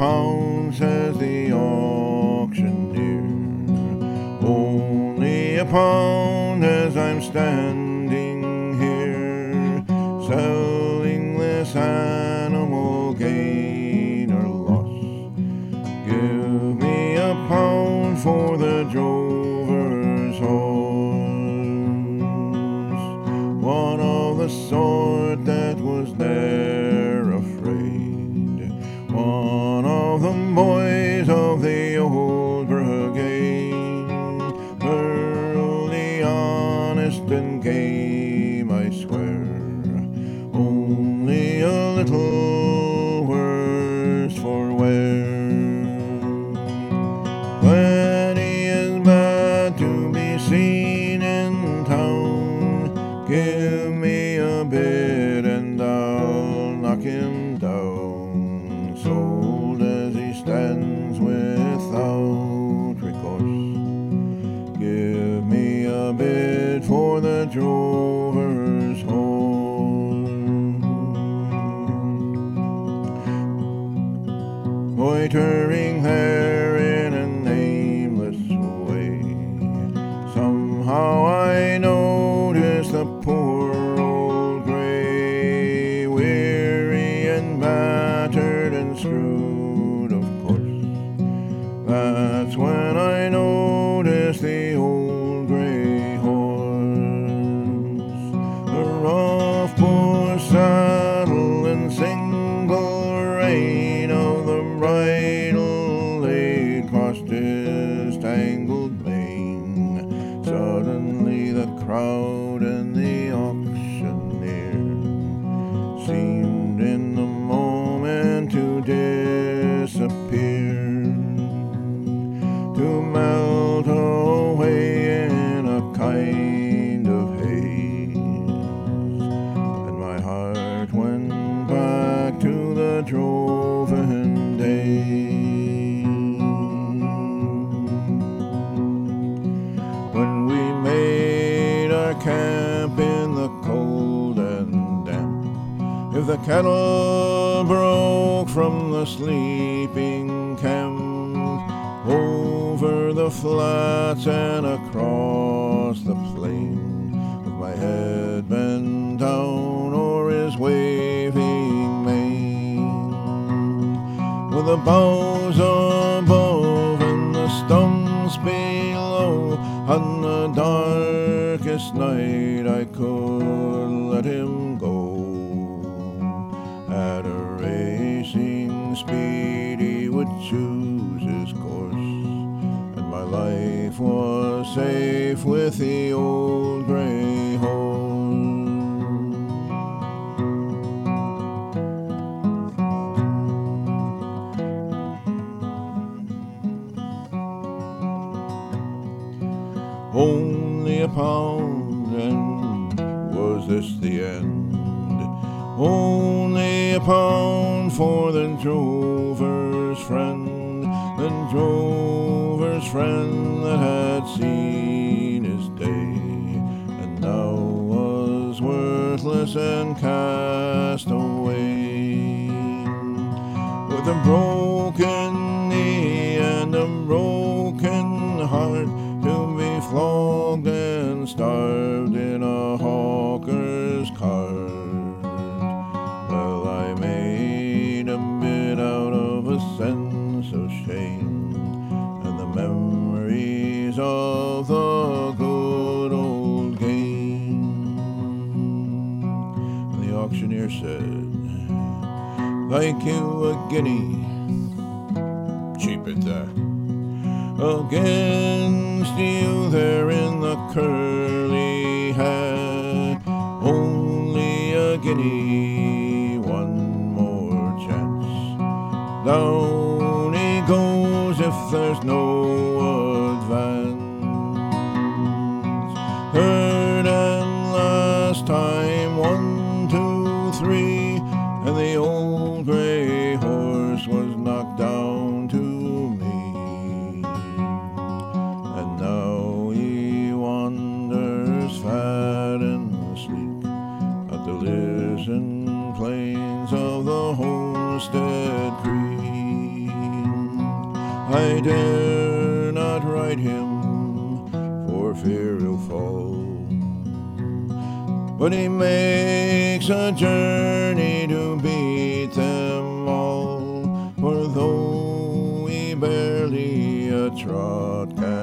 pound, says the auctioneer. Only a pound, as I'm standing here, selling this animal, gain or loss. Give me a pound for the drover's horse, one of the sort that was ne'er afraid, one of the boys of the old brigade, thoroughly honest and game, I swear, only a little worse for wear. Plenty is bad to be seen in town, give me a bid and I'll knock him down, sold as he stands without recourse. Give me a bid for the drover's horse. Loitering there in a nameless way, somehow I notice the poor old grey, weary and battered and screwed, of course. That's when I notice the old grey horse, the rough poor saddle and single rein of the bridle laid crossed his tangled mane. Suddenly the crowd and the auctioneer seemed in a moment to disappear, to melt away in a kind of haze, and my heart went back to the droven days, when we made our camp in the cold and damp. If the cattle broke from the sleeping camp, over the flats and across the plain, with my head bent down o'er his waving mane, with the boughs above and the stumps below, on the darkest night I could let him go. At a racing speed he would choose his course, and my life was safe with the old grey horse. Only a pound, and was this the end? Only a pound for the drover's friend, the drover's friend that had seen his day, and now was worthless and cast away, with a broken knee and a broken heart, to be flogged and starved in a hawker's cart. Well, I made a bit out of a sense of shame, and the memories of the good old game. And the auctioneer said, like you a guinea, cheap at that, against you there in the curly hat. Only a guinea, one more chance. Down he goes if there's no advance. Third and last time, 1, 2, 3, and the old grey horse was knocked down to me. And now he wanders fat and sleek at the listen plains of the Homestead Creek. I dare not ride him for fear he'll fall. But he makes a journey to beat them all, for though he barely a trot can